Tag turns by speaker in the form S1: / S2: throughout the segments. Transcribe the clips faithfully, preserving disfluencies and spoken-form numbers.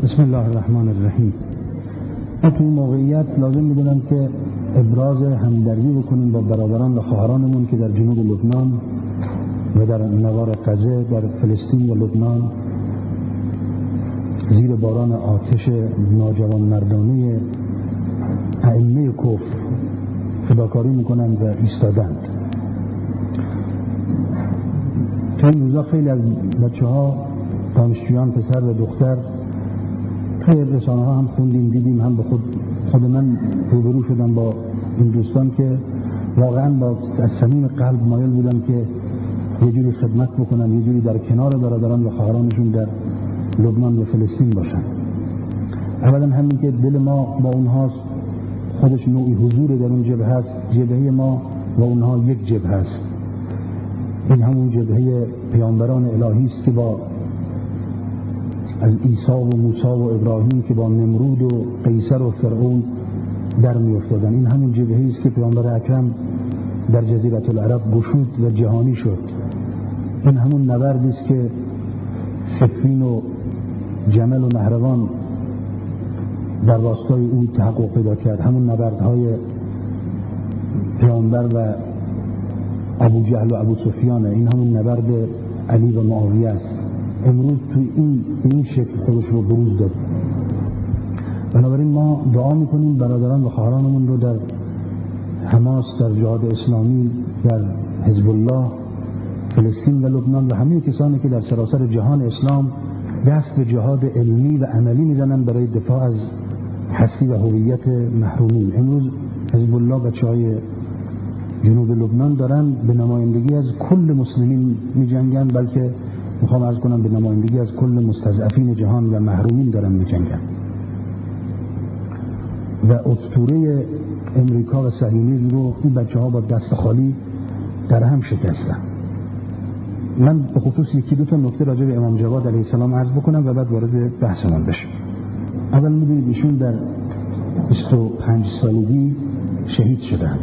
S1: بسم الله الرحمن الرحیم. ما توی موقعیت لازم می‌دونم که ابراز همدردی بکنیم با برادران و خواهرانمون که در جنوب لبنان و در نوار غزه، در فلسطین و لبنان زیر باران آتش ناجوان مردانه ائمه کفر فداکاری میکنند و ایستادند. تا این روزا خیلی از بچه ها، دانشجویان پسر و دختر، توی رسانه ها هم خوندیم دیدیم، هم به خود خود من روبرو شدم با این دوستان که واقعا با از صمیم قلب مایل بودم که یه جوری خدمت بکنن، یه جوری در کنار برادران و خواهرانشون در لبنان و فلسطین باشن. اولا همین که دل ما با اونهاست، خودش نوعی حضور در اون جبهه هست. جبهه ما و اونها یک جبهه هست. این همون جبهه پیامبران الهی است که با از عیسی و موسی و ابراهیم که با نمرود و قیصر و فرعون در می افتادن. این همون جبهه است که پیامبر اکرم در جزیره العرب گشود و جهانی شد. این همون نبردی است که صفین و جمل و نهروان در راستای او تحقق پیدا کرد. همون نبردهای پیامبر و ابو جهل و ابو سفیان. این همون نبرد علی و معاویه است. امروز توی این این شکل خودش رو بروز داد. بنابراین ما دعا میکنیم برادران و خواهرانمون رو در حماس، در جهاد اسلامی، در حزب الله، فلسطین و لبنان و همه کسانی که در سراسر جهان اسلام دست به جهاد علمی و عملی میزنن برای دفاع از هستی و هویت محرومین. امروز حزب الله بچهای جنوب لبنان دارن به نمایندگی از کل مسلمین میجنگن، بلکه میخوام عرض کنم به نمایندگی از کل مستضعفین جهان و محرومین دارن میجنگن. و اسطوره امریکا و صهیونیسم رو این بچه ها با دست خالی در هم شکستن. من به خصوص یکی دو تا نکته راجع به امام جواد علیه السلام عرض بکنم و بعد وارد بحثمون بشیم. اول میدونید ایشون در بیست و پنج سالگی شهید شدن.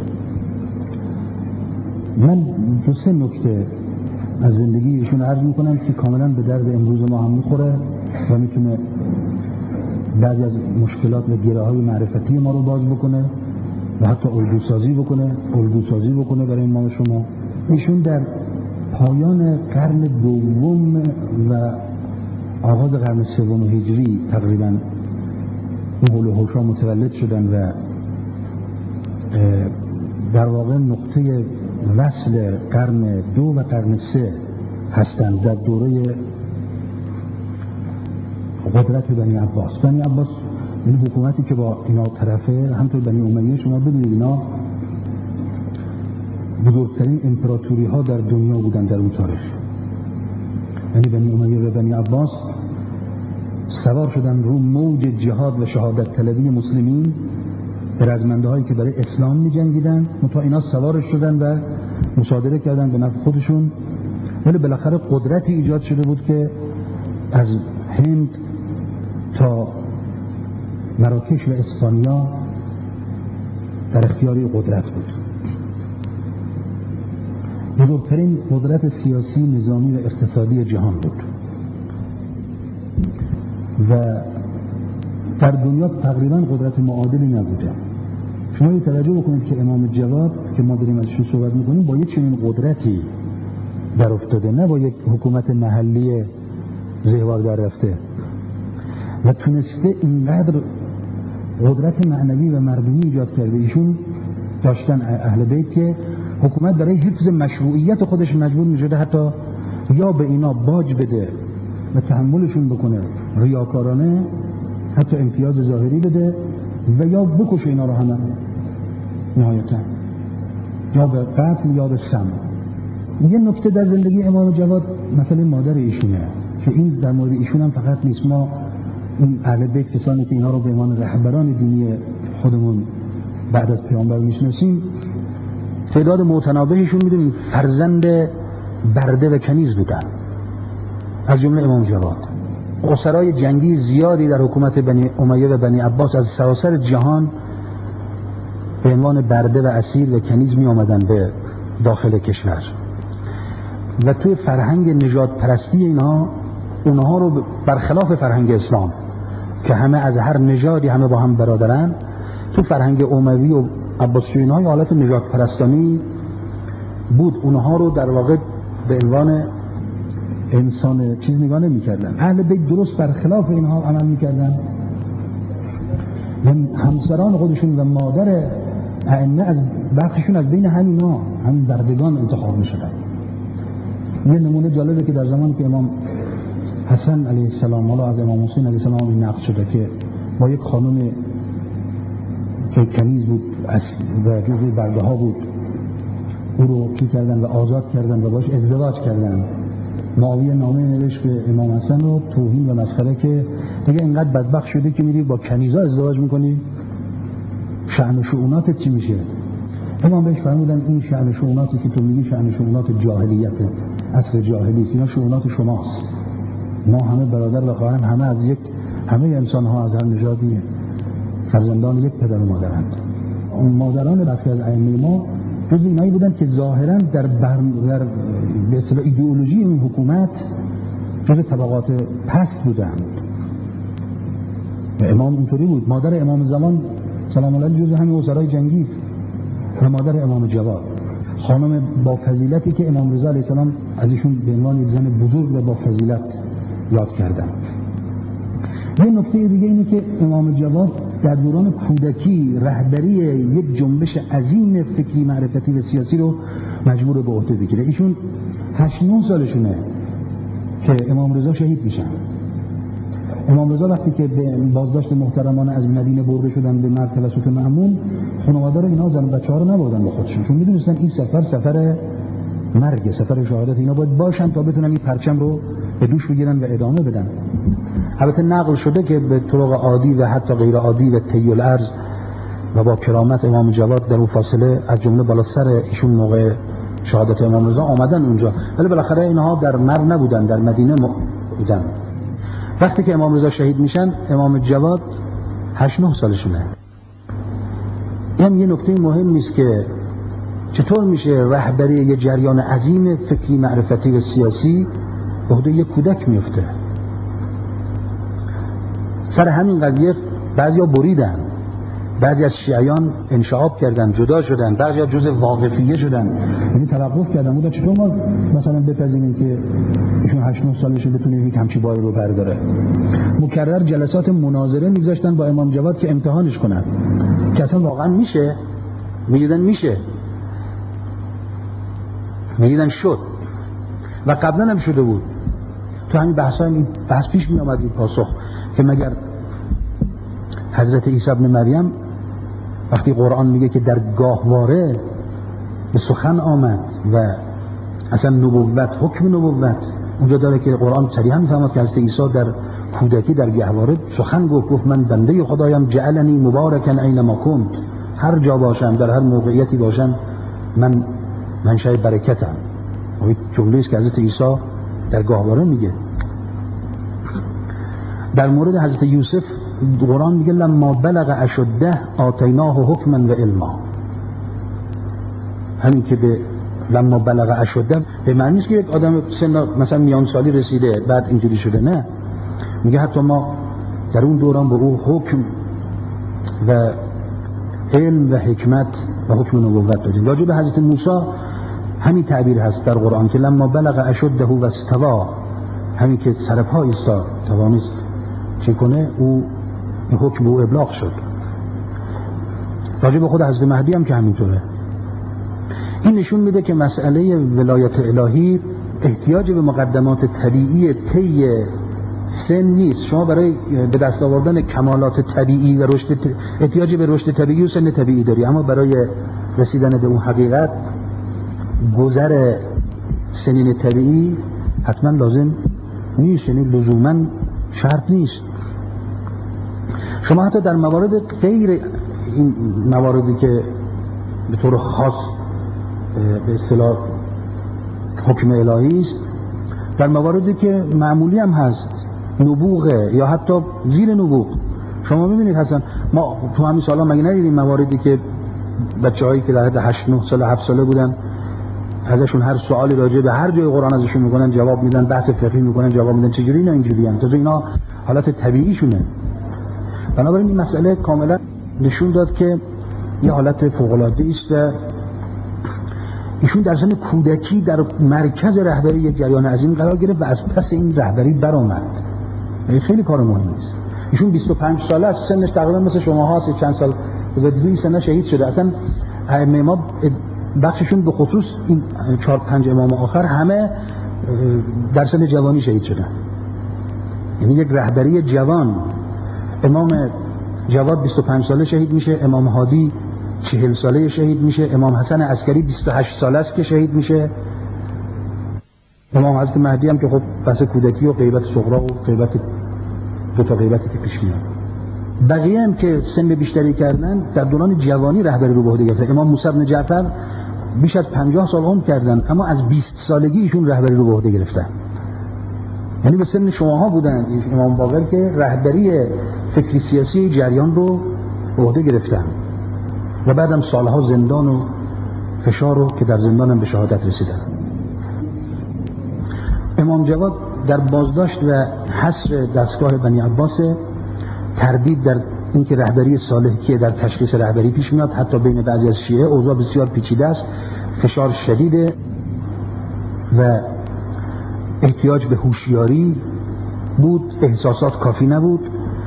S1: من دو سه نکته از زندگی ایشون عرض میکنم که کاملا به درد امروز ما هم میخوره و میتونه بعضی از مشکلات و گره های معرفتی ما رو باز بکنه و حتی الگوسازی بکنه الگوسازی بکنه برای ما و شما. ایشون در پایان قرن دوم و آغاز قرن سوم هجری تقریبا این حول و حوشا متولد شدن و در واقع نقطه وصل قرن دو و قرن سه هستند در دوره قدرت بنی عباس. بنی عباس این حکومتی که با اینا طرفه، همطور بنی امیه شما ببینید اینا بزرگترین امپراتوری ها در دنیا بودن در اون تاریخ. یعنی بنی امیه و بنی عباس سوار شدن رو موج جهاد و شهادت طلبی مسلمین، رزمنده هایی که برای اسلام می جنگیدن، منتها اینا سوارش شدن و مصادره کردن به نفع خودشون. ولی بالاخره قدرتی ایجاد شده بود که از هند تا مراکش و اسپانیا در اختیاری قدرت بود. بزرگترین قدرت سیاسی، نظامی و اقتصادی جهان بود و در دنیا تقریبا قدرت معادلی نبوده. شما یه توجه بکنید که امام جواد که ما داریم ازشون صحبت میکنیم با یک چنین قدرتی در افتاده، نه با یک حکومت محلی زهوار در رفته، و تونسته اینقدر قدرت معنوی و مردمی ایجاد کرده. ایشون داشتن اهل بیت که حکومت برای حفظ مشروعیت خودش مجبور میشده حتی یا به اینا باج بده و تحملشون بکنه ریاکارانه، حتی امتیاز ظاهری بده، و یا بکشه اینا رو همه نهایتا، یا به قتل یا به سم. یه نکته در زندگی امام جواد مسئله مادر ایشونه که این در مورد ایشون هم فقط نیست. ما این اهل بیت کسانی که اینا رو به عنوان رهبران دینی خودمون بعد از پیامبر میشناسیم، تعداد متنابهشون میدونیم فرزند برده و کنیز بودن، از جمله امام جواد. اسرای جنگی زیادی در حکومت بنی امیه و بنی عباس از سراسر جهان به عنوان برده و اسیر و کنیز می آمدن به داخل کشور و توی فرهنگ نژاد پرستی اینها اونها رو برخلاف فرهنگ اسلام که همه از هر نژادی همه با هم برادرن، تو فرهنگ اموی و عباسیون های حالت نژاد پرستانی بود. اونها رو در واقع به عنوان انسان چیز نگاه نمی‌کردن. اهل بیت درست برخلاف اینها عمل می‌کردن. همسران خودشون و مادر ائمه از بخششون از بین همینا همین بردگان انتخاب می‌شدن. یه نمونه جالبه که در زمانی که امام حسن علیه السلام حالا از امام حسین علیه السلام این نقل شده که با یک خانم که کنیز بود و جزوی برده ها بود او رو چی کردن و آزاد کردن و باش ازدواج کردن. معاویه نامه نوشت به امام حسن رو توهین و مسخره که دیگه اینقدر بدبخت شده که میری با کنیزا ازدواج میکنی، شأن و شؤوناتت چی میشه؟ امام بهش فرمودن این شأن و شؤوناتی که تو میگی شأن و شؤونات جاهلیته، عصر جاهلی است، اینا شؤونات شماست. ما همه برادر و خواهر، همه از یک همه انسان ها از هر نژادی فرزندان یک پدر و مادرند. اون مادران برخی از ائمه ما جز اینایی بودن که ظاهرا در بر... در به اصطلاح ایدئولوژی این حکومت جز طبقات پست بودند. و امام اینطوری بود. مادر امام زمان سلام الله علیه جز همین وزرای جنگی است و مادر امام جواد خانم با فضیلتی که امام رضا علیه السلام ازشون به عنوان یک زن بزرگ و با فضیلت یاد کردن. یه نکته دیگه اینه که امام جواد در دوران کودکی رهبری یک جنبش عظیم فکری معرفتی و سیاسی رو مجبور به عهده بگیره. ایشون هشت نه سالشونه که امام رضا شهید میشن. امام رضا وقتی که به بازداشت محترمانه از مدینه برده شدن به مرگ توسط مأمون، خانواده رو اینا زن و بچه‌ها رو نبردن با خودشون، چون میدونستن این سفر سفر مرگ، سفر شهادت، اینا باید باشن تا بتونن این پرچم رو به دوش بگیرن و ادامه بدن. البته نقل شده که به طرق عادی و حتی غیر عادی و طی الارض و با کرامت امام جواد در اون فاصله از جمله بالا سر ایشون موقع شهادت امام رضا آمدن اونجا، ولی بالاخره اینها در مر نبودن، در مدینه بودن. وقتی که امام رضا شهید میشن امام جواد هشت نه سالشونه. این یه نکته مهم نیست که چطور میشه رهبری یه جریان عظیم فکری معرفتی و سیاسی به عهده یک کودک میفته. سر همین قضیه بعضیا بریدن، بعضی از شیعیان انشعاب کردن، جدا شدن، بعضیا جزء واقفیه شدن، یعنی توقف کردن. بودن چطور ما مثلا بپذیریم که ایشون هشت نه سالشه بتونه یک همچی بایی رو برداره. مکرر جلسات مناظره میگذاشتن با امام جواد که امتحانش کنن که اصلا واقعا میشه. میگیدن میشه، میگیدن شد و قبلا هم شده بود. تو همین بحثا این بحث پیش می آمد این پاسخ که مگر حضرت عیسی ابن مریم وقتی قرآن میگه که در گاهواره به سخن آمد و اصلا نبوت، حکم نبوت اونجا داره که قرآن صریحا میفهمد که حضرت عیسی در کودکی در گهواره سخن گفت، گفت من بنده خدایم جعلنی مبارکا اینما کنت، هر جا باشم در هر موقعیتی باشم من منشأ برکتم. این جمله است که حضرت عیسی در گاهواره میگه. در مورد حضرت یوسف قرآن میگه لما بلغ اشده آتیناه حکما و علما. همین که به لما بلغ اشده به معنی نیست که یک آدم سن مثلا میان سالی رسیده بعد اینجوری شده، نه، میگه حتی ما در اون دوران به او حکم و علم و حکمت و حکم نبوت دادیم. راجع به حضرت موسی همین تعبیر هست در قرآن که لما بلغ اشده و استوا، همین که سر پا ایستاد توانست چی کنه، او این حکم به او ابلاغ شد. راجع به خود حضرت مهدی هم که همینطوره. این نشون میده که مسئله ولایت الهی احتیاج به مقدمات طبیعی طی سن نیست. شما برای به دست آوردن کمالات طبیعی و رشد احتیاج به رشد طبیعی و سن طبیعی داری، اما برای رسیدن به اون حقیقت گذر سنین طبیعی حتما لازم نیست، یعنی لزوما شرط نیست. شما حتی در موارد غیر این مواردی که به طور خاص به اصطلاح حکم الهی است، در مواردی که معمولی هم هست، نبوغه یا حتی زیر نبوغ، شما میبینید هستن. ما تو همین سالا مگه ندیدیم مواردی که بچه‌هایی که در حد هشت نه ساله هفت ساله بودن ازشون هر سوالی راجع به هر جای قرآن ازشون میکنن جواب میدن، بحث فقهی میکنن جواب میدن، چجوری اینا اینجوری ان؟ تا اینا حالت طبیعیشونه. بنابراین این مسئله کاملا نشون داد که یه حالت فوق‌العاده است و ایشون در سن کودکی در مرکز رهبری یک جریان عظیم قرار گرفت و از پس این رهبری برآمد. این خیلی کار مهمی است. ایشون بیست و پنج ساله است، سنش تقریبا مثل شما هست، چند سال گذشته سن شهید شده. اصلا ائمه ما بخششون به خصوص این چهار پنج امام آخر همه در سن جوانی شهید شدن. یعنی یک رهبری جوان. امام جواد بیست و پنج ساله شهید میشه، امام هادی چهل ساله شهید میشه، امام حسن عسکری بیست و هشت ساله است که شهید میشه، امام حضرت مهدی هم که خب بس کودکی و غیبت صغرا و غیبت دو تا غیبتی که پیش میاد. بقیه هم که سن بیشتری کردن در دوران جوانی رهبری رو به عهده گرفتن. امام موسی بن جعفر بیش از پنجاه سال عمر کردن اما از بیست سالگی ایشون رهبری رو به عهده گرفتن. یعنی به سن شماها بودن امام باقر که رهبری فکری سیاسی جریان رو به عهده گرفتن و بعدم سالها زندان و فشار رو که در زندان هم به شهادت رسیدن. امام جواد در بازداشت و حصر دستگاه بنی عباس تردید در اینکه رهبری صالح کیه در تشخیص رهبری پیش میاد. حتی بین بعضی از شیعه اوضاع بسیار پیچیده است، فشار شدیده و احتیاج به هوشیاری بود، احساسات کافی نبود،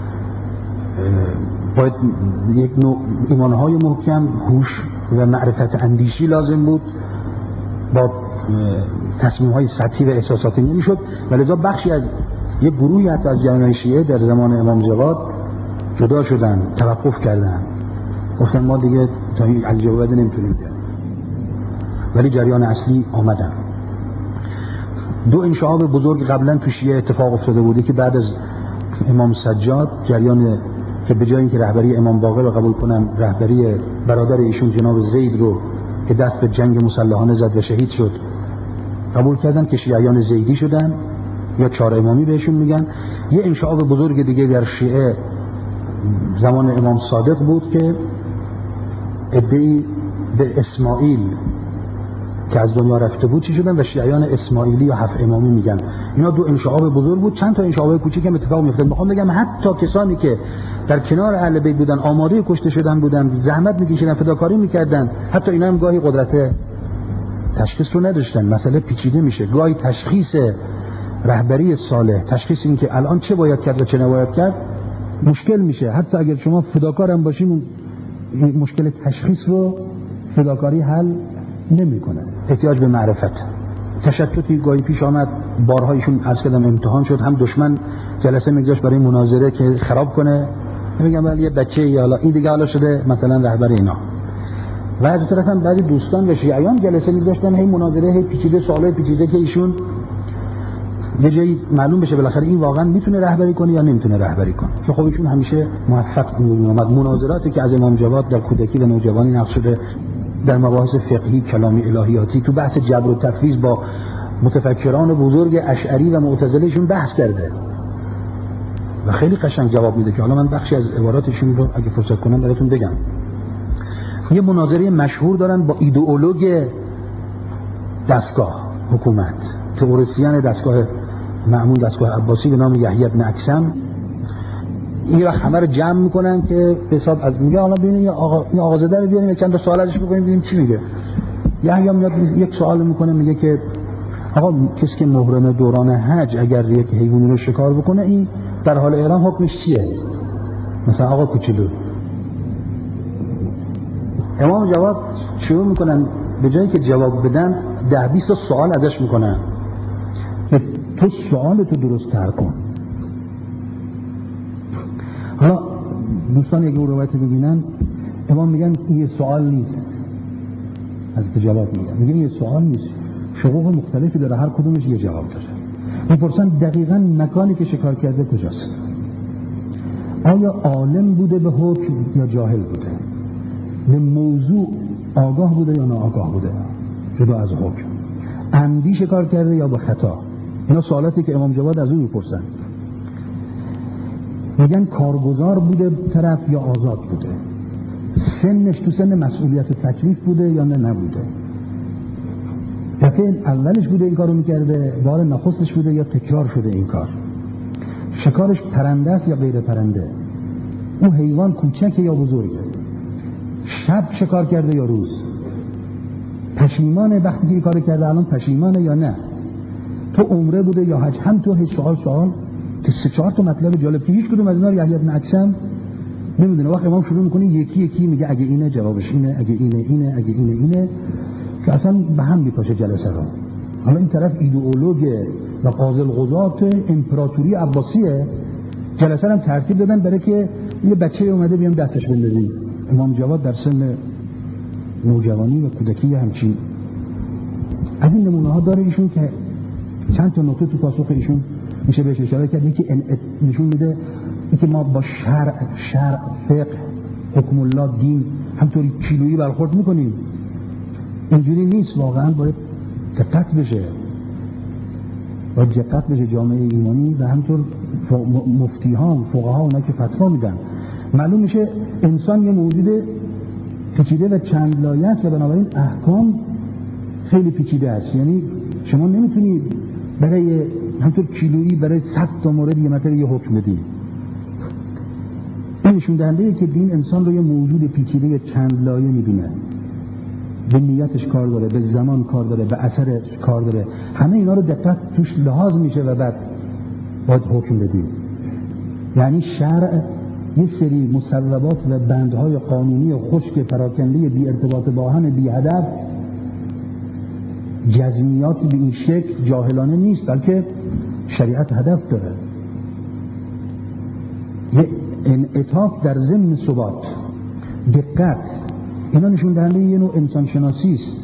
S1: باید یک نوع ایمانهای محکم، هوش و معرفت اندیشی لازم بود، با تصمیم‌های سطحی و احساساتی نمی‌شد. ولذا بخشی از یک گروهی حتی از جریان شیعه در زمان امام جواد جدا شدن، توقف کردن، گفتن ما دیگه تا این علی جواد نمیتونیم بیاریم. ولی جریان اصلی آمدن. دو انشعاب بزرگ قبلا تو شیعه اتفاق افتاده بوده که بعد از امام سجاد جریان که به جای اینکه رهبری امام باقر رو قبول کنن، رهبری برادر ایشون جناب زید رو که دست به جنگ مسلحانه زد و شهید شد قبول کردن که شیعیان زیدی شدن یا چهار امامی بهشون میگن. یه انشعاب بزرگ دیگه در شیعه زمان امام صادق بود که عده‌ای به اسماعیل که از دنیا رفته بود چی شدن و شیعیان اسماعیلی یا هفت امامی میگن. اینا دو انشعاب بزرگ بود. چند تا انشعاب کوچیک هم اتفاق میافتاد. میخوام بگم حتی کسانی که در کنار اهل بیت بودن، آماده کشته شدن بودن، زحمت میکشیدن، فداکاری میکردن، حتی اینا هم گاهی قدرت تشخیص رو نداشتن. مسئله پیچیده میشه. گاهی تشخیص رهبری صالح، تشخیص این که الان چه باید کرد و چه نباید کرد مشکل میشه. حتی اگر شما فداکار هم باشیم مشکل تشخیص رو فداکاری حل نمیکنه. احتیاج به معرفت. تشتتی گاهی پیش آمد، بارهایشون عرض کردم امتحان شد. هم دشمن جلسه میگذاشت برای مناظره که خراب کنه، میگم ولی یه بچه یا حالا این دیگه حالا شده مثلا رهبر اینا. و از طرف هم بعضی دوستان و شیعیان جلسه میگذاشتن، هی مناظره، هی پیچیده، سوالای پیچیده که ایشون یه جایی معلوم بشه بالاخره این واقعا میتونه رهبری کنه یا نمیتونه رهبری کنه. که خب ایشون همیشه موفق میومد. مناظراتی که از امام جواد در کودکی و نوجوانی نقش شده در مباحث فقهی، کلامی، الهیاتی، تو بحث جبر و تفویض با متفکران بزرگ اشعری و معتزلهشون بحث کرده و خیلی قشنگ جواب میده که حالا من بخشی از عباراتشون رو اگه فرصت کنم براتون بگم. یه مناظره مشهور دارن با ایدئولوگ دستگاه حکومت، تئوریسین دستگاه معمول دستگاه عباسی به نام یحیی بن اکثم. این وقت همه رو جمع میکنن که به حساب از میگه حالا ببینیم یا آقا این آقازاده رو بیاریم چند تا سوال ازش بکنیم ببینیم چی میگه. یحیی میاد یک سوال میکنه، میگه که آقا کسی که محرم دوران حج اگر یک حیوانی رو شکار بکنه این در حال احرام حکمش چیه؟ مثلا آقا کوچولو. امام جواد شروع میکنن به جایی که جواب بدن ده بیست تا سوال ازش میکنن که تو سوالتو درست تر کن. حالا دوستان اگه اون روایت ببینن امام میگن این یه سوال نیست، از جواب میگن میگن این یه سوال نیست، شقوق مختلفی داره، هر کدومش یه جواب داره. میپرسن دقیقاً مکانی که شکار کرده کجاست، آیا عالم بوده به حکم یا جاهل بوده، به موضوع آگاه بوده یا ناآگاه بوده جدا از حکم، عمدی شکار کرده یا به خطا. اینا سوالاتی که امام جواد از اون میپرسن. میگن کارگزار بوده طرف یا آزاد بوده، سنش تو سن مسئولیت و تکلیف بوده یا نه نبوده، دفعه اولش بوده این کارو میکرده، بار نخستش بوده یا تکرار شده این کار، شکارش پرنده است یا غیر پرنده، اون حیوان کوچکه یا بزرگه، شب شکار کرده یا روز، پشیمانه وقتی که این کار کرده الان پشیمانه یا نه، تو عمره بوده یا حج. هم تو سوال سوال که سه چهار تا مطلب جالب که هیچ کدوم از اینا رو یحیی بن اکثم نمیدونه. وقتی امام شروع میکنه یکی یکی میگه اگه اینه جوابش اینه، اگه اینه اینه، اگه اینه اینه، که اصلا به هم میپاشه جلسه رو. حالا این طرف ایدئولوگ و قاضی القضات امپراتوری عباسیه، جلسه هم ترتیب دادن برای که یه بچه اومده بیام دستش بندازیم. امام جواد در سن نوجوانی و کودکی همچین از این نمونه ها داره ایشون که چند تا نکته تو پاسخ ایشون میشه بهش اشاره کرد. یکی نشون میده که ما با شرع شرع فقه حکم الله دین همطوری کیلویی برخورد میکنیم، اینجوری نیست. واقعا باید دقت بشه، باید دقت بشه جامعه ایمانی و همطور مفتیان فقها اونا که فتوا میدن. معلوم میشه انسان یه موجود پیچیده و چند لایه است و بنابراین احکام خیلی پیچیده است. یعنی شما نمیتونی برای همطور کیلویی برای صد تا مورد یه مطلب یه حکم بدی. این نشون دهنده که دین انسان رو یه موجود پیچیده چند لایه میدونه، به نیتش کار داره، به زمان کار داره، به اثر کار داره، همه اینا رو دقت توش لحاظ میشه و بعد باید حکم بدیم. یعنی شرع یه سری مصوبات و بندهای قانونی خشک پراکنده بی ارتباط با هم، بی هدف، جزمیات به این شکل جاهلانه نیست، بلکه شریعت هدف داره. یه انعطاف در ضمن ثبات، دقت، اینا نشون دهنده یه نوع انسان شناسی است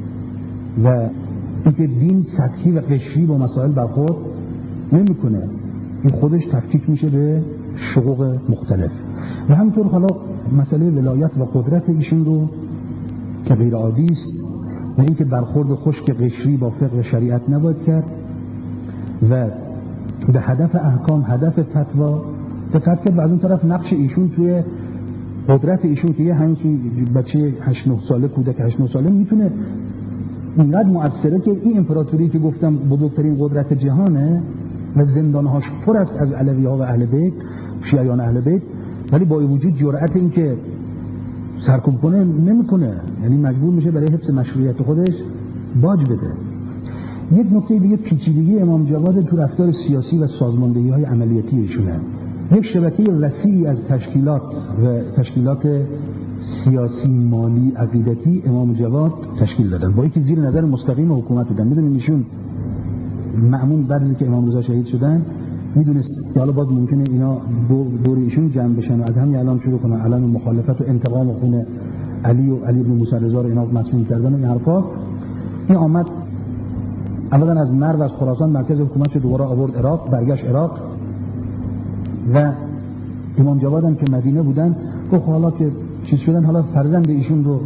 S1: و اینکه دین سطحی و قشری با مسائل برخورد نمیکنه، این خودش تفکیک میشه به شقوق مختلف. و همینطور حالا مسئله ولایت و قدرت ایشون رو که غیر عادی است و اینکه برخورد خشک قشری با فقه شریعت نباید کرد و به هدف احکام، هدف فتوا دقت کرد. و از اون طرف نقش ایشون توی قدرت ایشون که یه همین بچه هشت نه ساله، کودک هشت نه ساله میتونه اینقدر مؤثره که این امپراتوری که گفتم بزرگترین قدرت جهانه و زندانهاش پر است از علوی ها و اهل بیت، شیعیان اهل بیت، ولی با وجود جرأت این که سرکوب کنه نمیکنه، یعنی مجبور میشه برای حفظ مشروعیت خودش باج بده. یک نکته دیگه پیچیدگی امام جواد تو رفتار سیاسی و سازماندهی های عملیاتی ایشونه. یک شبکه وسیعی از تشکیلات و تشکیلات سیاسی، مالی، عقیدتی امام جواد تشکیل دادن، با اینکه زیر نظر مستقیم حکومت بودن. میدونید ایشون معمون بعد از اینکه امام رضا شهید شدن میدونست که حالا باز ممکنه اینا دور, دور ایشون جمع بشن و از همین الان شروع کنن علم مخالفت و انتقام خون علی و علی بن موسی رضا رو اینا مسئول کردن و این حرفا. این آمد اولا از مرو از خراسان مرکز حکومت دوباره آورد عراق، برگشت عراق و امام جواد هم که مدینه بودن گفت حالا که چیز شدن حالا فرزند ایشون رو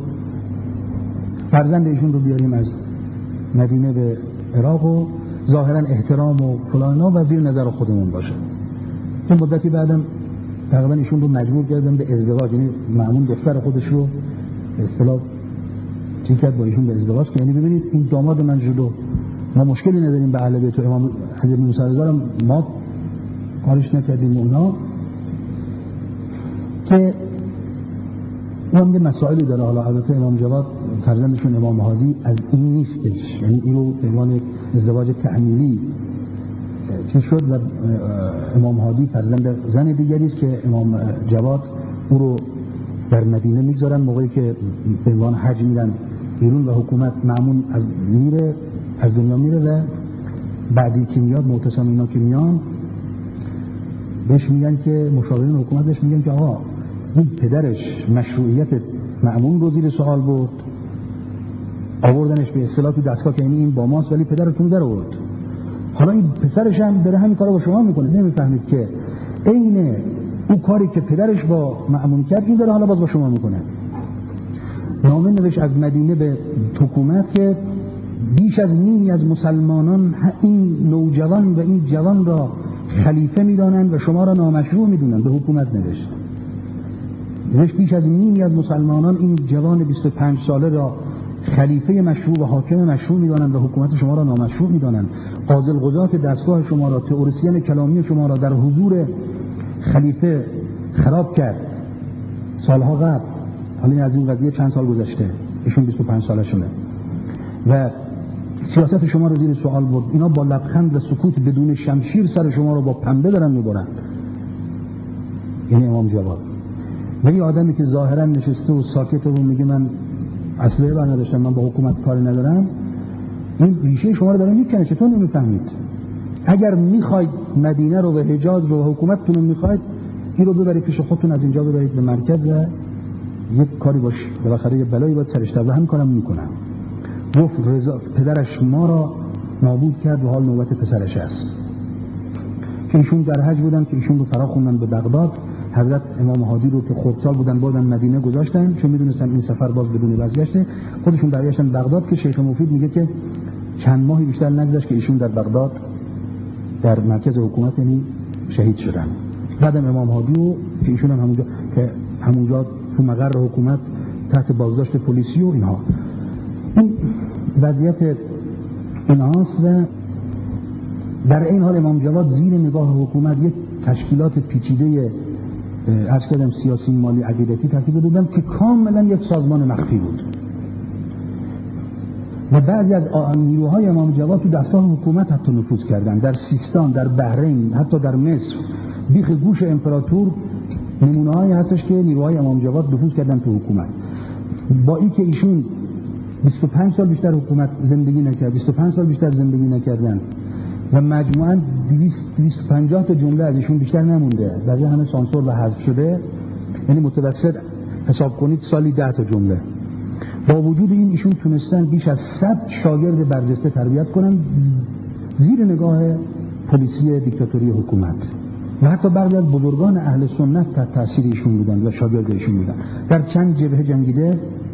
S1: فرزند ایشون رو بیاریم از مدینه به عراق و ظاهرا احترام و فلانا و زیر نظر خودمون باشه. این مدتی بعدم تقریبا ایشون رو مجبور کردن به ازدواج، یعنی معمون دختر خودش رو به اصطلاح چی کرد با ایشون به ازدواج که یعنی ببینید این داماد من جلو ما مشکلی نداریم به اهل بیت و امام حضرت موسی رضا ما کارش نکردیم اونا که اون یه مسائلی داره. حالا البته امام جواد فرزندشون امام هادی از این نیستش، یعنی اینو به عنوان ازدواج تعمیلی چیز شد و امام هادی فرزند زن دیگری است که امام جواد او رو در مدینه میگذارن موقعی که به عنوان حج میرن بیرون و حکومت معمون از میره از دنیا میره و بعدی که میاد معتصم اینا که میان بهش میگن که مشاورین حکومت بهش میگن که آقا این پدرش مشروعیت معمون رو زیر سوال برد، آوردنش به اصطلاح تو دستگاه که این با ماست ولی پدرتون در آورد، حالا این پسرش هم داره همین کارو با شما میکنه. نمیفهمید که عین اون کاری که پدرش با معمون کرد این داره حالا باز با شما میکنه. نامه نوشت از مدینه به حکومت که بیش از نیمی از مسلمانان این نوجوان و این جوان را خلیفه میدانند و شما را نامشروع میدونند. به حکومت نوشت نوشت بیش از نیمی از مسلمانان این جوان بیست و پنج ساله را خلیفه مشروع و حاکم مشروع میدانند و حکومت شما را نامشروع میدانند. قاضی القضات دستگاه شما را، تئوریسین کلامی شما را در حضور خلیفه خراب کرد سالها قبل. حالا از این قضیه چند سال گذشته، ایشون بیست و پنج سالشونه و سیاست شما رو زیر سوال برد. اینا با لبخند و سکوت بدون شمشیر سر شما رو با پنبه دارن میبرن. یعنی امام جواد و این آدمی که ظاهرا نشسته و ساکته و میگه من اصله بر نداشتم، من با حکومت کاری ندارم، این ریشه شما رو داره میکنه. چطور نمیفهمید؟ اگر میخواید مدینه رو و حجاز رو و حکومتتون رو میخواید، این رو ببرید پیش خودتون، از اینجا ببرید به مرکز و یک کاری باش، بالاخره یه بلایی باید سرش در و هم کارم میکنم. گفت رضا پدرش ما را نابود کرد و حال نوبت پسرش است. که ایشون در حج بودن که ایشون رو فرا خوندن به بغداد. حضرت امام هادی رو که خردسال بودن بردن مدینه گذاشتن، چون میدونستن این سفر باز بدون بازگشته. خودشون برگشتن بغداد که شیخ مفید میگه که چند ماهی بیشتر نگذشت که ایشون در بغداد در مرکز حکومت یعنی شهید شدن. بعدم امام هادی رو که ایشون هم همونجا که همونجا تو مقر حکومت تحت بازداشت پلیسی و اینها. این وضعیت اینهاست و در این حال امام جواد زیر نگاه حکومت یک تشکیلات پیچیده از کردم سیاسی، مالی، عقیدتی ترتیب دادن که کاملا یک سازمان مخفی بود و بعضی از نیروهای امام جواد تو دستگاه حکومت حتی نفوذ کردن. در سیستان، در بحرین، حتی در مصر بیخ گوش امپراتور نمونه هایی هستش که نیروهای امام جواد نفوذ کردن تو حکومت. با این که ایشون بیست و پنج سال بیشتر حکومت زندگی نکرد، بیست و پنج سال بیشتر زندگی نکردن و مجموعاً دویست و پنجاه تا جمله از ایشون بیشتر نمونده، بقیه همه سانسور و حذف شده. یعنی متوسط حساب کنید سالی ده تا جمله. با وجود این ایشون تونستن بیش از صد شاگرد برجسته تربیت کنن زیر نگاه پلیسی دیکتاتوری حکومت و حتی بعضی از بزرگان اهل سنت تحت تاثیر ایشون بودن و شاگرد ایشون بودن. در چند جبهه جنگیده،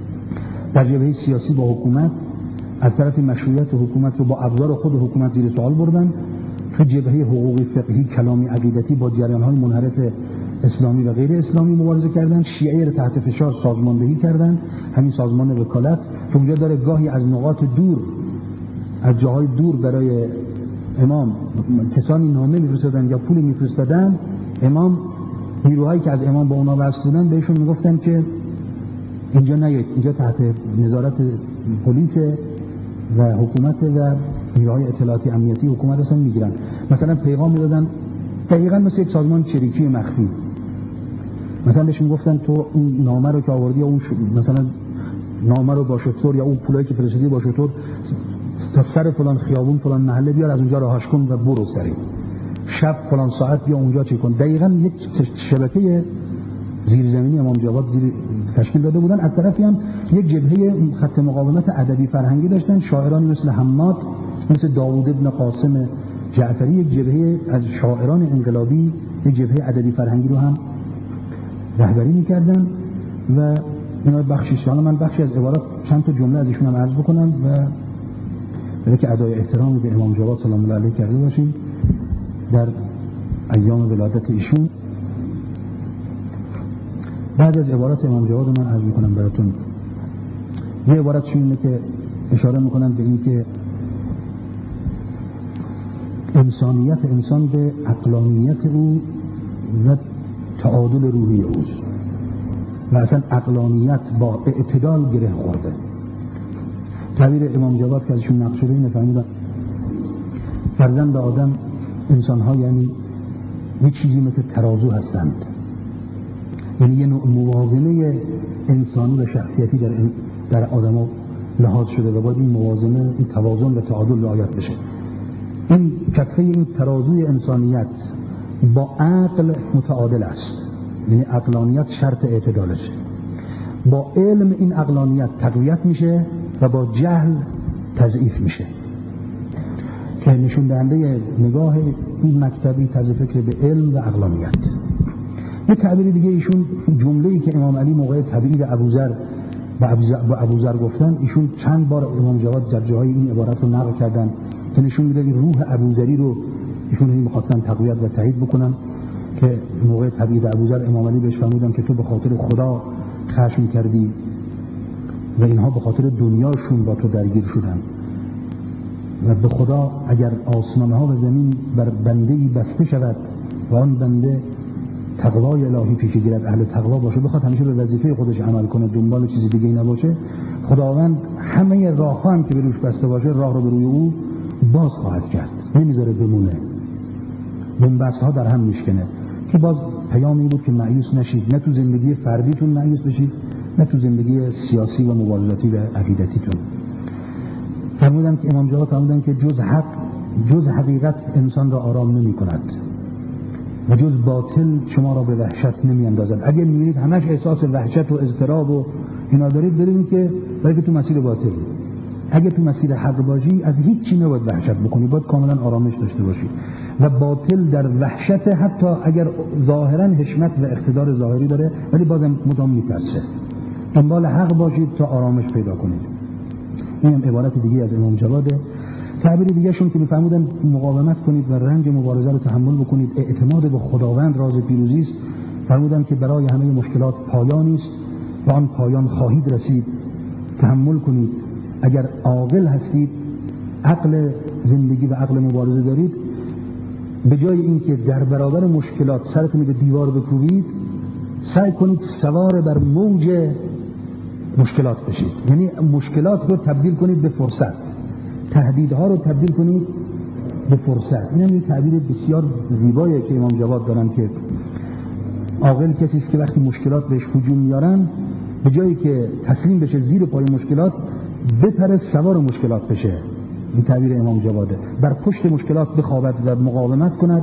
S1: در جبهه سیاسی با حکومت از طرف مشروعیت حکومت رو با ابزار خود حکومت زیر سوال بردن. تو جبهه حقوقی، فقهی، کلامی، عقیدتی با جریان‌های منحرف اسلامی و غیر اسلامی مبارزه کردن. شیعه رو تحت فشار سازماندهی کردن، همین سازمان وکالت که اونجا داره گاهی از نقاط دور، از جاهای دور برای امام کسانی نامه می‌فرستادن یا پول می‌فرستادن. امام نیروهایی که از امام با اونا وصل بودن بهشون میگفتن که اینجا نیایید، اینجا تحت نظارت پلیس و حکومت و نیروهای اطلاعاتی امنیتی حکومت هستن میگیرن. مثلا پیغام میدادن دقیقاً مثل یک سازمان چریکی مخفی. مثلا بهشون گفتن تو این نامه رو که آوردی یا اون مثلا نامه رو با شطور یا اون پولایی که فرستادی با شطور تا سر فلان خیابون فلان محله بیار، از اونجا راهش کن و برو سری. شب فلان ساعت بیا اونجا چی کن. دقیقاً یک شبکه زیرزمینی امام جواد زیر تشکیل داده بودن. از طرفی هم یک جبهه خط مقاومت ادبی فرهنگی داشتن، شاعرانی مثل حماد، مثل داوود ابن قاسم جعفری، یک جبهه از شاعران انقلابی، یک جبهه ادبی فرهنگی رو هم رهبری می‌کردن و اینا بخشی شان. من بخشی از عبارات چند تا جمله از ایشون هم عرض بکنم و برای که ادای احترام به امام جواد سلام الله علیه کرده باشیم در ایام ولادت ایشون. بعد از عبارات امام جواد من عرض میکنم براتون. یه عبارت اینه که اشاره میکنن به این که انسانیت انسان به عقلانیت او و تعادل روحی اوست و اصلا عقلانیت با اعتدال گره خورده. تعبیر امام جواد که ازشون نقل شده اینه، فهمیدن فرزند آدم انسان‌ها یعنی یک چیزی مثل ترازو هستند، یعنی یه نوع موازنه انسانی و شخصیتی در در آدم‌ها لحاظ شده و باید این موازنه، این توازن و تعادل رعایت بشه. این کفه این ترازوی انسانیت با عقل متعادل است، یعنی عقلانیت شرط اعتدالشه. با علم این عقلانیت تقویت میشه و با جهل تضعیف میشه، که نشون دهنده نگاه این مکتبی طرز فکر به علم و عقلانیت. یه تعبیر دیگه ایشون جمله‌ای که امام علی موقع تبعید ابوذر و ابوذر گفتن، ایشون چند بار امام جواد در جاهای این عبارت رو نقل کردن که نشون میده روح ابوذری رو ایشون هم می‌خواستن تقویت و تایید بکنن، که موقع تبعید ابوذر امام علی بهش فرمودن که تو به خاطر خدا خشم کردی و اینها به خاطر دنیاشون با تو درگیر شدن و به خدا اگر آسمان‌ها و زمین بر بنده‌ای بسته شود و آن بنده تقوای الهی پیش گیرد، اهل تقوا باشه، بخواد همیشه به وظیفه خودش عمل کنه، دنبال چیزی دیگه نباشه، خداوند همه راه‌ها هم که به روش بسته باشه راه رو به روی او باز خواهد کرد، نمیذاره بمونه، بنبست‌ها در هم میشکنه. که باز پیام این بود که مایوس نشید، نه تو زندگی فردیتون مایوس بشید، نه تو زندگی سیاسی و مبارزاتی و عقیدتیتون. فرمودن که امام جواد فرمودن که جز حق، جز حقیقت انسان را آرام نمی کند و جز باطل شما را به وحشت نمی اندازد. اگر می‌بینید همش احساس وحشت و اضطراب و اینا دارید، بدونید که برای تو مسیر باطل. اگر تو مسیر حق باشی از هیچ چیزی نباید وحشت بکنی، باید کاملا آرامش داشته باشی. و باطل در وحشت، حتی اگر ظاهرا حشمت و اقتدار ظاهری داره ولی بازم مدام میترسه. دنبال حق باشید تا آرامش پیدا کنید. این هم عبارت دیگه از امام جواده. تعبیر دیگه شون که می‌فرمودن مقاومت کنید و رنج مبارزه رو تحمل بکنید، اعتماد به خداوند راز پیروزی است. فرمودن که برای همه مشکلات پایانی است و آن پایان خواهید رسید. تحمل کنید. اگر عاقل هستید، عقل زندگی و عقل مبارزه دارید، به جای اینکه در برابر مشکلات سرتون به دیوار بکوبید، سعی کنید سوار بر موج مشکلات بشید. یعنی مشکلات رو تبدیل کنید به فرصت، تهدیدها رو تبدیل کنید به فرصت. این هم یک تعبیر بسیار زیباییه که امام جواد دارن که عاقل کسی است که وقتی مشکلات بهش هجوم میارن، به جایی که تسلیم بشه زیر پای مشکلات، بپره سوار مشکلات بشه. این تعبیر امام جواده. بر پشت مشکلات بخوابد و مقاومت کند.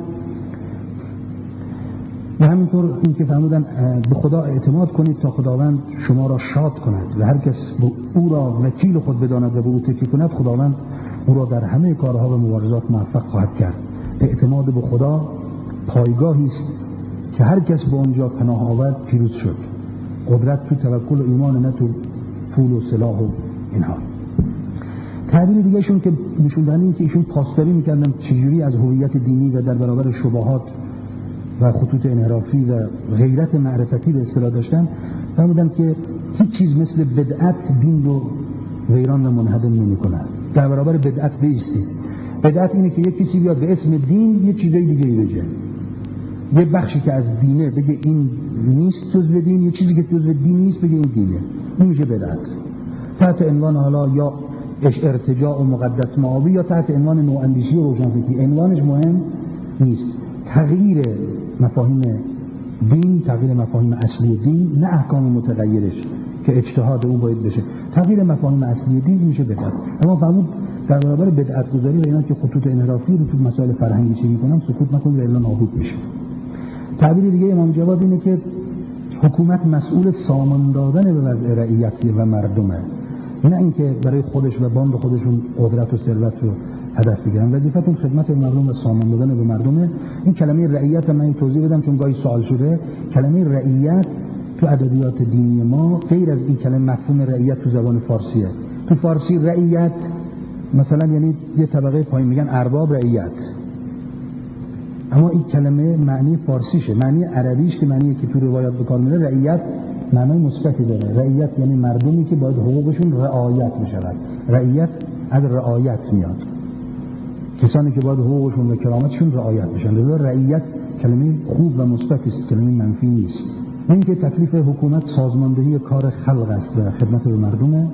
S1: و همینطور این که فرمودن به خدا اعتماد کنید تا خداوند شما را شاد کند و هر کس او را وکیل خود بداند و به او تکیه کند، خداوند او را در همه کارها و مبارزات موفق خواهد کرد. اعتماد به خدا پایگاهی است که هر کس به آنجا پناه آورد پیروز شد. قدرت تو توکل و ایمان، نه تو پول و سلاح و اینها. تعبیر دیگه شون که نشون دهنده این که ایشون پاسداری میکردن چجوری از هویت دینی و در برابر شبهات و خطوط انحرافی و غیرت معرفتی به اصطلاح داشتن. فرمودن که هیچ چیز مثل بدعت دین رو ویران و منهدم نمی‌کنه. در برابر بدعت بایستید. بدعت اینه که یک کسی بیاد به اسم دین یه چیزای دیگه ای بگه، یه بخشی که از دینه بگه این نیست جزء دین، یه چیزی که جزء دین نیست بگه این دینه. این میشه بدعت. تحت عنوان حالا یا ارتجاع و مقدس معابی یا تحت عنوان نواندیشی و روشنفکری، عنوانش مهم نیست. تغییر مفاهیم دین، تغییر مفاهیم اصلی دین، نه احکام متغیرش که اجتهاد اون باید بشه. تغییر مفاهیم اصلی دین میشه بدعت. اما فرمود در برابر بدعت گذاری و اینا که خطوط انحرافی رو تو مسائل فرهنگی چی میکنن، سکوت نکنید و الا نابود میشه. تعبیر دیگه امام جواد اینه که حکومت مسئول سامان دادن به وضع رعیت و مردمه، نه اینکه برای خودش و باند خودشون قدرت و ثروت رو هدف بگیرن. وظیفتون خدمت به مردم و سامان دادن به مردمه. این کلمه رعیت من توضیح بدم چون گاهی سوال شده. کلمه رعیت تو ادبیات دینی ما غیر از این کلمه مفهوم رعیت تو زبان فارسیه. تو فارسی رعیت مثلا یعنی یه طبقه پایین، میگن ارباب رعیت، اما این کلمه معنی فارسیشه. معنی عربیش که معنی که تو روایات به کار میره رعیت معنی مثبتی داره. رعیت یعنی مردمی که باید حقوقشون رعایت بشود. رعیت از رعایت میاد، کسانی که باید حقوقشون و کرامتشون رعایت بشن. لذا رعیت کلمه خوب و مثبتی است، کلمه منفی نیست. این که تکلیف حکومت سازماندهی کار خلق است و خدمت به مردمه.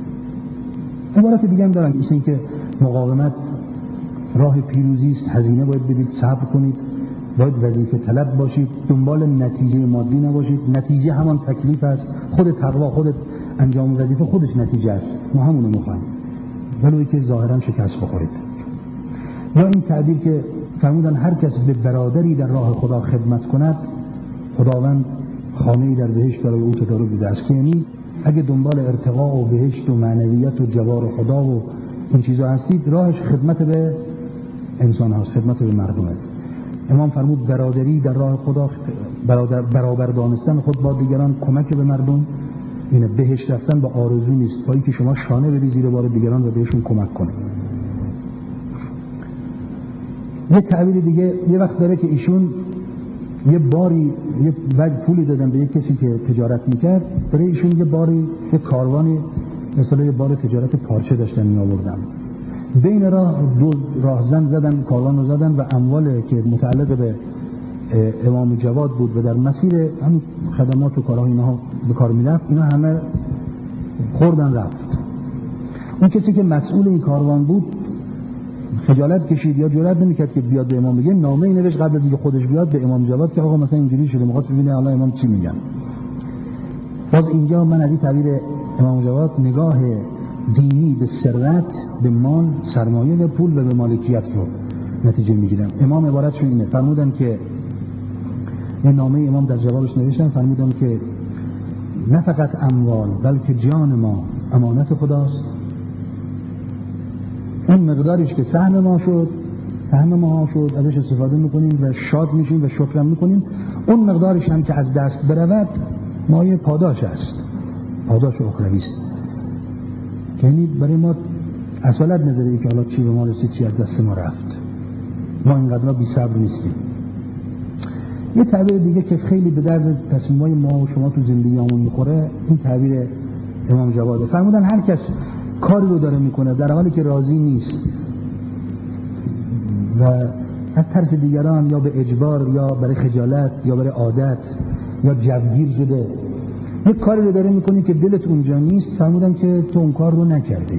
S1: عبارت دیگه هم دارن، مثل این که مقاومت راه پیروزی است، هزینه باید بدید، صبر کنید، باید وظیفه طلب باشید، دنبال نتیجه مادی نباشید. نتیجه همان تکلیف است. خود تقوا، خود انجام وظیفه خودش نتیجه است. ما همونو میخوایم ولو که ظاهرا شکست بخورید. یا این تعبیر که فرمودن هر کس به برادری در راه خدا خدمت کند، خداوند خانه‌ای در بهشت برای او تدارک دیده است. یعنی اگه دنبال ارتقا و بهشت و معنویت و جوار خدا و این چیزا هستید، راهش خدمت به انسان هست، خدمت به مردمه. امام فرمود برادری در راه خدا، برادر برابر دانستن خود با دیگران، کمک به مردم. اینه بهشت رفتن با آرزو نیست، با اینکه شما شانه بدی زیر بار دیگران و بهشون کمک کنید. یه تعبیر دیگه یه وقت داره که ایشون یه باری یه وقت پولی دادن به یه کسی که تجارت میکرد، برای ایشون یه باری یه کاروانی مثلا یه بار تجارت پارچه داشتن می آوردن. بین راه دو راهزن زدن، کاروان رو زدن و اموال که متعلق به امام جواد بود و در مسیر همین خدمات و کارهای اینها به کار میرفت، اینا همه خوردن رفت. اون کسی که مسئول این کاروان بود خجالت کشید یا جرئت نمیکرد که بیاد به امام بگه، نامه ای نوشت قبل از اینکه خودش بیاد به امام جواد که آقا مثلا اینجوری شده، میخواد ببینه حالا امام چی میگن. باز اینجا من از این تعبیر امام جواد نگاه دینی به ثروت، به مال، سرمایه و پول و به مالکیت رو نتیجه میگیرم. امام عبارتشون اینه، فرمودن که این نامه امام در جوابش نوشتن، فرمودن که نه فقط اموال بلکه جان ما امانت خداست، اون مقداریش که سهم ما شد سهم ما شد ازش استفاده میکنیم و شاد میشیم و شکرم میکنیم، اون مقدارش هم که از دست برود مایه پاداش است، پاداش اخروی است. یعنی برای ما اصالت نداره که حالا چی به ما رسید چی از دست ما رفت، ما اینقدر بی صبر نیستیم. یه تعبیر دیگه که خیلی به درد تصمیمای ما و شما تو زندگیامون میخوره، این تعبیر امام جواده. فرمودن هر کس کاری رو داره میکنه در حالی که راضی نیست و از ترس دیگران یا به اجبار یا برای خجالت یا برای عادت یا جوگیر شده یک کاری رو داره میکنی که دلت اونجا نیست، فرمودن که تو اون کار رو نکردی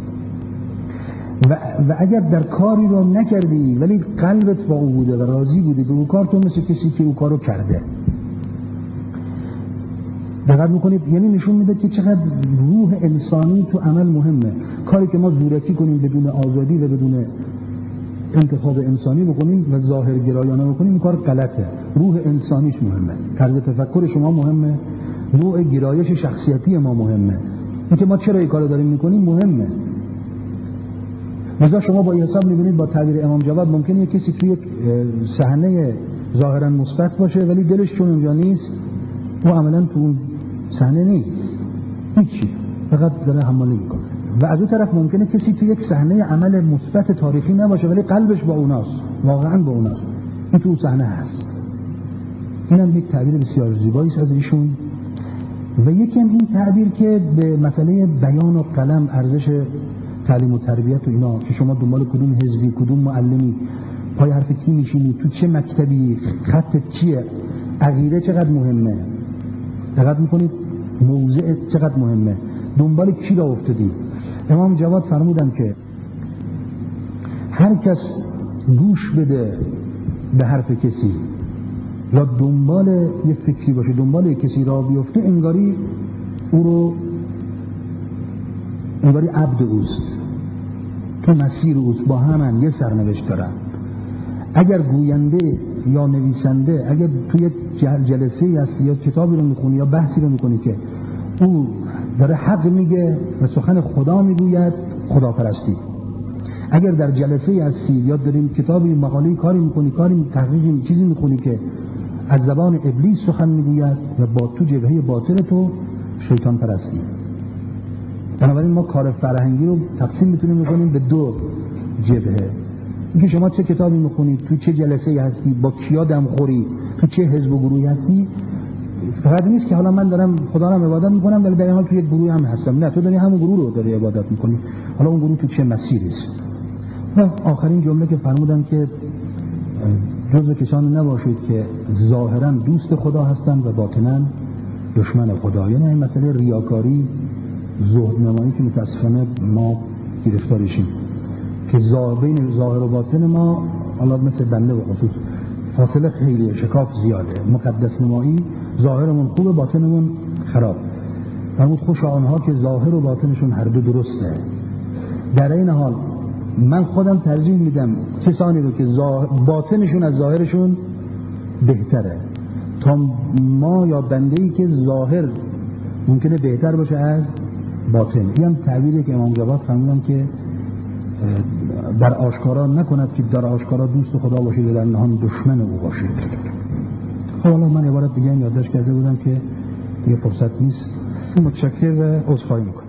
S1: و, و اگر در کاری رو نکردی ولی قلبت با او بوده و راضی بودی به اون کار، تو مثل کسی که اون کار رو کرده. دقت میکنید؟ یعنی نشون میده که چقدر روح انسانی تو عمل مهمه. کاری که ما زورکی کنیم بدون آزادی و بدون انتخاب انسانی بکنیم و ظاهر گرایانه بکنیم، این کار غلطه. روح انسانیش مهمه، طرز تفکر شما مهمه، نوع گرایش شخصیتی ما مهمه، اینکه ما چرا این کارو داریم میکنیم مهمه. مثلا شما با این حساب میبینید با تعبیر امام جواد ممکنه یک کسی توی یک صحنه ظاهرا مثبت باشه ولی دلش چون اونجا نیست، او عملا تو اون صحنه نیست، هیچی، فقط داره حمالی میکنه. و از اون طرف ممکنه کسی توی یک صحنه عمل مثبت تاریخی نباشه ولی قلبش با اوناست، واقعا با اوناست، این تو اون صحنه هست. اینم یک تعبیر بسیار زیبایی است از ایشون. و یکی هم این تعبیر که به مسئله بیان و قلم، ارزش تعلیم و تربیت و اینا، که شما دنبال کدوم حزبی، کدوم معلمی، پای حرف کی میشینی، تو چه مکتبی، خطت چیه، عقیده چقدر مهمه، دقت میکنید موضع چقدر مهمه، دنبال کی را افتادی. امام جواد فرمودن که هر کس گوش بده به حرف کسی یا دنبال یه فکری باشه، دنبال کسی را بیفته، انگاری او رو انگاری عبد اوست، تو مسیر اوست، با همن یه سرنوشت دارن. اگر گوینده یا نویسنده، اگر توی جلسه هستی یا کتابی رو میخونی یا بحثی رو میکنی که او داره حق میگه و سخن خدا میگوید، خداپرستی. اگر در جلسه هستی یا داریم کتابی، مقاله، کاری میکنی، کاری تحقیقی، چیزی میخونی که از زبان ابلیس سخن میگوید و با تو جبهه باطل تو شیطان پرستی. بنابراین ما کار فرهنگی رو تقسیم میتونیم میکنیم به دو جبهه. اینکه شما چه کتابی میخونید، تو چه جلسه هستی، با کیا دم خوری، تو چه حزب و گروهی هستی. فقط نیست که حالا من دارم خدا رو عبادت میکنم ولی در این حال تو یک گروه هم هستم، نه، تو داری همون گروه رو داری عبادت میکنی، حالا اون گروه تو چه مسیری است. و آخرین جمله که فرمودن که جزو کسانی نباشید که ظاهرا دوست خدا هستند و باطنا دشمن خدا. یعنی این مسئله ریاکاری، زهد نمایی که متاسفانه ما گرفتارشیم، که بین ظاهر و باطن ما حالا مثل بنده و خصوص فاصله خیلی، شکاف زیاده، مقدس نمایی، ظاهرمون خوبه باطنمون خراب. فرمود خوش آنها که ظاهر و باطنشون هر دو درسته. در این حال من خودم ترجیح میدم کسانی رو که باطنشون از ظاهرشون بهتره تا ما یا بنده‌ای که ظاهر ممکنه بهتر باشه از باطن. این هم تعبیری که امام جواد فرمودن که در آشکارا نکند که در آشکارا دوست خدا باشید و در نهان دشمن او باشید. خب حالا من عبارت دیگه هم یادداشت کرده بودم که دیگه فرصت نیست. متشکرم و عذرخواهی میکنم.